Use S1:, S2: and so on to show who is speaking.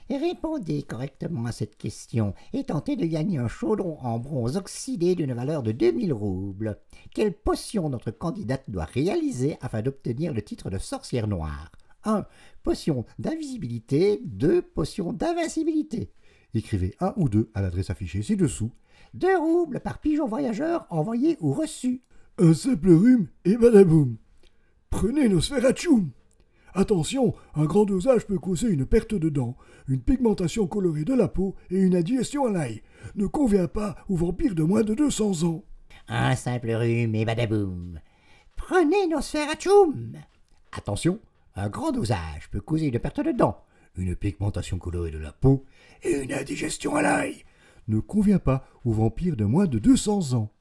S1: Répondez correctement à cette question et tentez de gagner un chaudron en bronze oxydé d'une valeur de 2000 roubles. Quelle potion notre candidate doit réaliser afin d'obtenir le titre de sorcière noire? 1. Potion d'invisibilité. 2. Potion d'invincibilité.
S2: Écrivez 1 ou 2 à l'adresse affichée ci-dessous.
S1: 2 roubles par pigeon voyageur envoyé ou reçu.
S3: Un simple rhume et badaboum. Prenez Nosferatchoum. Attention, un grand dosage peut causer une perte de dents, une pigmentation colorée de la peau et une indigestion à l'ail. Ne convient pas aux vampires de moins de 200 ans.
S1: Un simple rhume et badaboum. Prenez Nosferatchoum. Attention, un grand dosage peut causer une perte de dents,
S2: Une pigmentation colorée de la peau
S3: Et une indigestion à l'ail.
S2: ne convient pas aux vampires de moins de 200 ans.